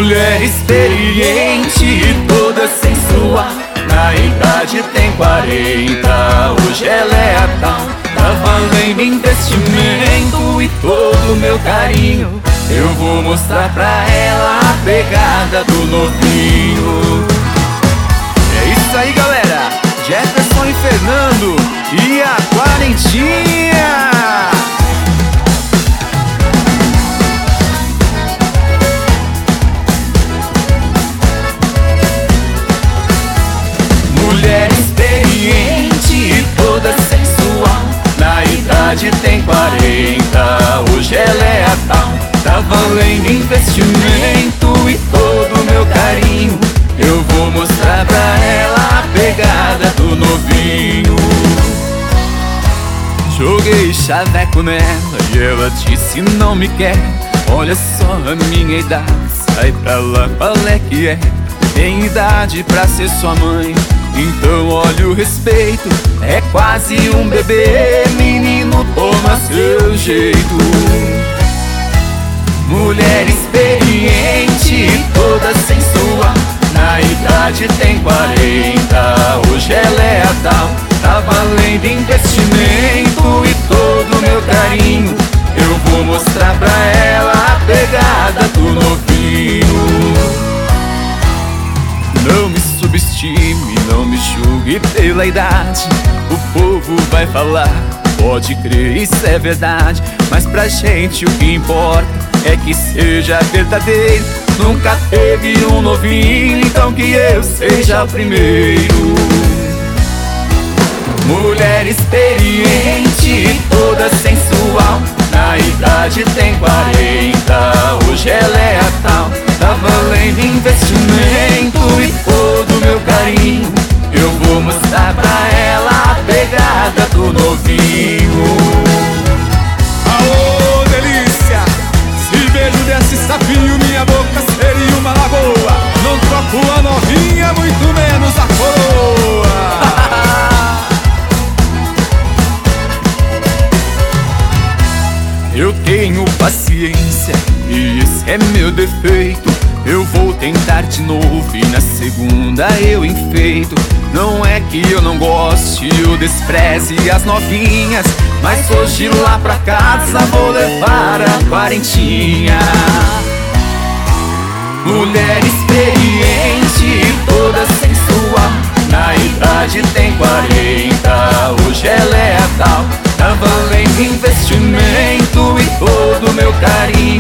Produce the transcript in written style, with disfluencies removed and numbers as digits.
Mulher experiente e toda sensual, na idade tem 40, hoje ela é a tal. Tá valendo investimento e todo meu carinho. Eu vou mostrar pra ela a pegada do novinho. É isso aí, galera, Jefferson e Fernando e a Quarentinha. Mulher experiente e toda sensual, na idade tem 40, hoje ela é a tal. Tá valendo investimento e todo meu carinho. Eu vou mostrar pra ela a pegada do novinho. Joguei chaveco nela e ela disse não me quer. Olha só a minha idade, sai pra lá, qual é que é? Tem idade pra ser sua mãe, então olha o respeito. É quase um bebê, menino, toma seu jeito. Mulher experiente e toda sensual, na idade tem 40, hoje ela é a tal. Tá valendo investimento e todo meu carinho. Eu vou mostrar pra ela a pegada do novinho. Não me subestime, não me julgue pela idade. O povo vai falar, pode crer, isso é verdade. Mas pra gente o que importa é que seja verdadeiro. Nunca teve um novinho, então que eu seja o primeiro. Mulher experiente e toda sensual, na idade tem 40, hoje ela é a tal. Tá valendo investimento e todo meu carinho. Eu vou mostrar pra ela a pegada do novinho. Aô, delícia! Se beijo desse sapinho, minha boca seria uma lagoa. Não troco a novinha, muito menos a coroa. Eu tenho paciência e esse é meu defeito. Eu vou tentar de novo e na segunda eu enfeito. Não é que eu não goste ou despreze as novinhas, mas hoje lá pra casa vou levar a Quarentinha. Mulher experiente e toda sensual, na idade tem 40, hoje ela é a tal. Tá valendo investimento e todo meu carinho.